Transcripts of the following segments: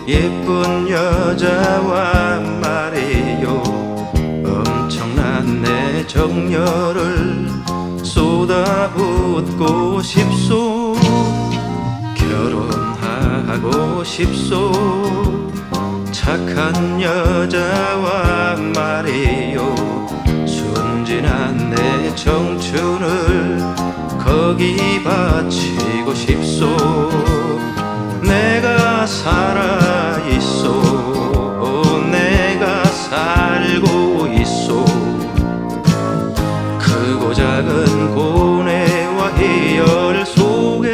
예쁜 여자와 말이요, 엄청난 내 정열을 쏟아붓고 싶소. 결혼하고 싶소. 착한 여자와 말이요, 순진한 내 청춘을 거기 바치고 싶소. 내가 살아있소. 내가 살고 있소. 크고 작은 고뇌와 희열 속에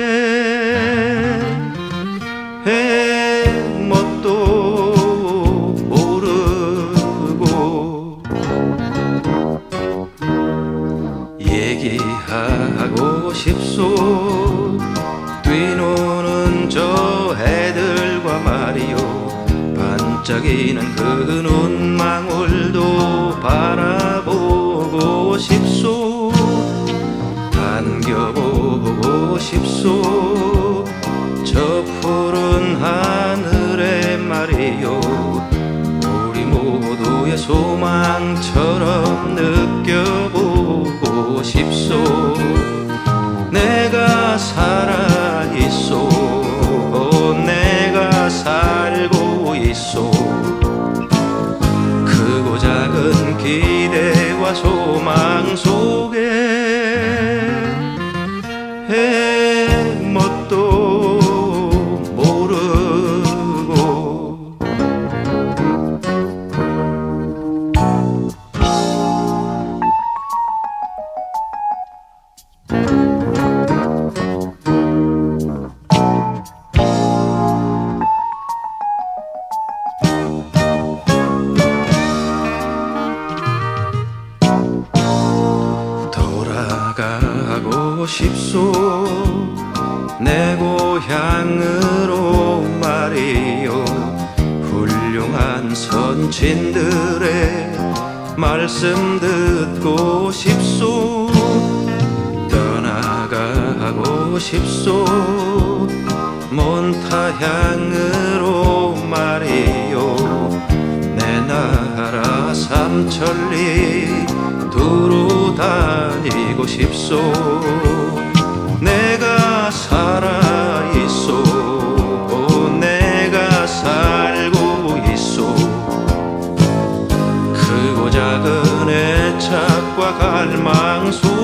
뭣도 모르고 얘기하고 싶소. 뛰노는 저 애들과 말이요, 반짝이는 그 눈망울도 바라보고 싶소. 안겨보고 싶소. 저 푸른 하늘에 말이요, 우리 모두의 소망처럼 느껴보고 싶소. 내가 살아있소. 내가 살고 있소. 크고 작은 기대와 소망 속에 뭣도 모르고 돌아가고 싶소. 내 고향으로 말이요, 훌륭한 선친들의 말씀 듣고 싶소. 떠나가고 싶소. 먼 타향으로 말이요, 내 나라 삼천리 두루 다니고 싶소. 내가 살아있소. 내가 살고 있소. 크고 작은 애착과 갈망 속